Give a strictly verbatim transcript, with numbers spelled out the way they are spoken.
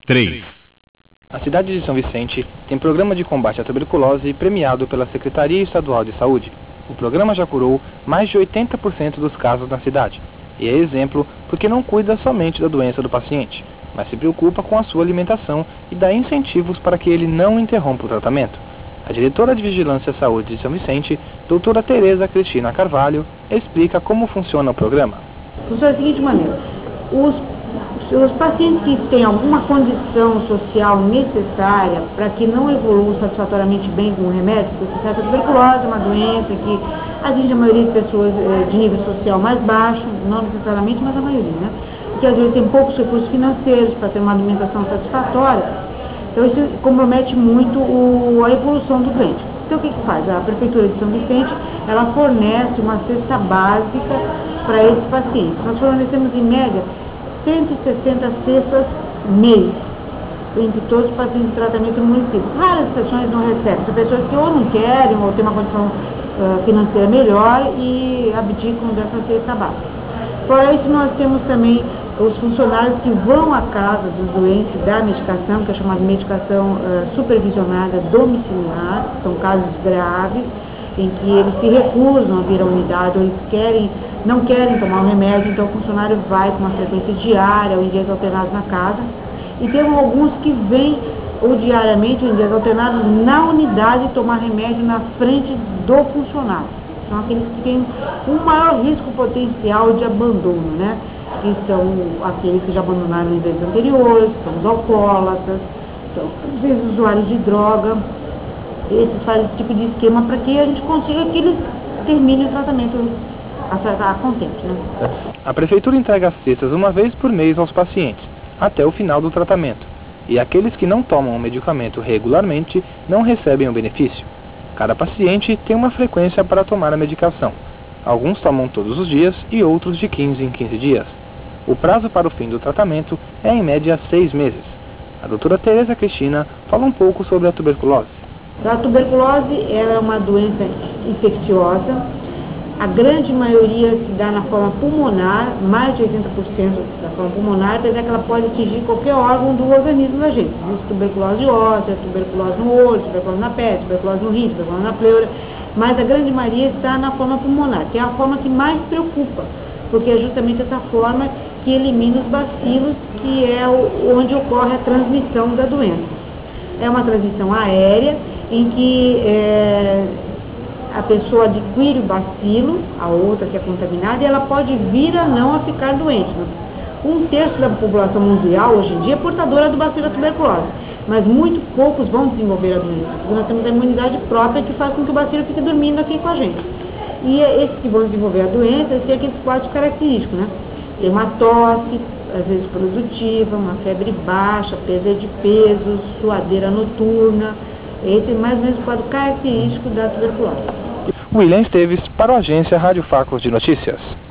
três. A cidade de São Vicente tem programa de combate à tuberculose premiado pela Secretaria Estadual de Saúde. O programa já curou mais de oitenta por cento dos casos na cidade e é exemplo porque não cuida somente da doença do paciente, mas se preocupa com a sua alimentação e dá incentivos para que ele não interrompa o tratamento. A diretora de Vigilância à Saúde de São Vicente, doutora Tereza Cristina Carvalho, explica como funciona o programa. Funciona da seguinte maneira: os, os pacientes que têm alguma condição social necessária para que não evoluam satisfatoriamente bem com o remédio, porque você sabe que a tuberculose é uma doença que atinge a maioria de pessoas de nível social mais baixo, não necessariamente, mas a maioria, né? Que às vezes tem poucos recursos financeiros para ter uma alimentação satisfatória. Então isso compromete muito o, a evolução do doente. Então o que que faz? A Prefeitura de São Vicente, ela fornece uma cesta básica para esses pacientes. Nós fornecemos em média cento e sessenta cestas mês, entre todos os pacientes de tratamento no município. Raras exceções não recebem, são pessoas que ou não querem ou têm uma condição uh, financeira melhor e abdicam dessa cesta básica. Fora isso, nós temos também os funcionários que vão à casa dos doentes dar medicação, que é chamada medicação uh, supervisionada domiciliar. São casos graves em que eles se recusam a vir à unidade, ou eles querem, não querem tomar o remédio, então o funcionário vai com uma frequência diária ou em dias alternados na casa. E temos alguns que vêm ou diariamente ou em dias alternados na unidade tomar remédio na frente do funcionário. São aqueles que têm um maior risco potencial de abandono, né? Que são aqueles que já abandonaram em vezes anteriores, são os alcoólatras, são às vezes usuários de droga. Esses fazem esse tipo de esquema para que a gente consiga que eles terminem o tratamento a, a contente, né? A Prefeitura entrega as cestas uma vez por mês aos pacientes, até o final do tratamento. E aqueles que não tomam o medicamento regularmente não recebem o benefício. Cada paciente tem uma frequência para tomar a medicação. Alguns tomam todos os dias e outros de quinze em quinze dias. O prazo para o fim do tratamento é em média seis meses. A doutora Tereza Cristina fala um pouco sobre a tuberculose. A tuberculose ela é uma doença infecciosa. A grande maioria se dá na forma pulmonar, mais de oitenta por cento da forma pulmonar, apesar que ela pode atingir qualquer órgão do organismo da gente. Existe tuberculose óssea, tuberculose no olho, tuberculose na pele, tuberculose no rim, tuberculose na pleura, mas a grande maioria está na forma pulmonar, que é a forma que mais preocupa, porque é justamente essa forma que elimina os bacilos, que é o, onde ocorre a transmissão da doença. É uma transmissão aérea, em que é, a pessoa adquire o bacilo, a outra que é contaminada, e ela pode vir a não a ficar doente. Um terço da população mundial hoje em dia é portadora do bacilo da tuberculose, mas muito poucos vão desenvolver a doença, porque nós temos a imunidade própria que faz com que o bacilo fique dormindo aqui com a gente. E esses que vão desenvolver a doença, eles têm aqueles quadros característicos, né? Tem uma tosse, às vezes produtiva, uma febre baixa, perda de peso, suadeira noturna. Esse é mais ou menos o quadro característico da tuberculose. William Esteves para a agência Rádio Facos de Notícias.